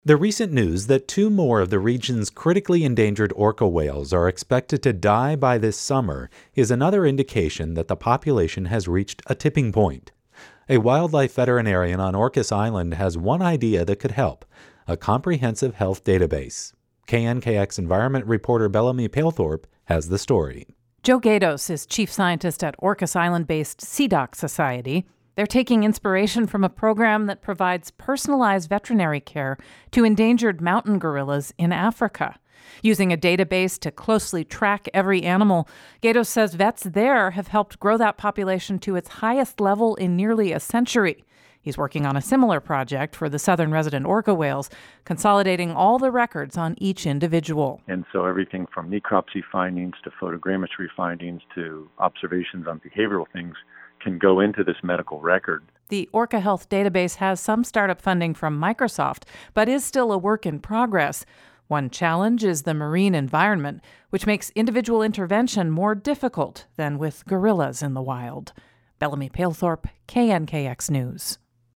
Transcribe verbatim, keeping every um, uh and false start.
The recent news that two more of the region's critically endangered orca whales are expected to die by this summer is another indication that the population has reached a tipping point. A wildlife veterinarian on Orcas Island has one idea that could help: a comprehensive health database. K N K X environment reporter Bellamy Palethorpe has the story. Joe Gatos is chief scientist at Orcas Island-based C D O C Society. They're taking inspiration from a program that provides personalized veterinary care to endangered mountain gorillas in Africa. Using a database to closely track every animal, Gatos says vets there have helped grow that population to its highest level in nearly a century. He's working on a similar project for the southern resident orca whales, consolidating all the records on each individual. And so everything from necropsy findings to photogrammetry findings to observations on behavioral things can go into this medical record. The Orca Health database has some startup funding from Microsoft, but is still a work in progress. One challenge is the marine environment, which makes individual intervention more difficult than with gorillas in the wild. Bellamy Palethorpe, K N K X News.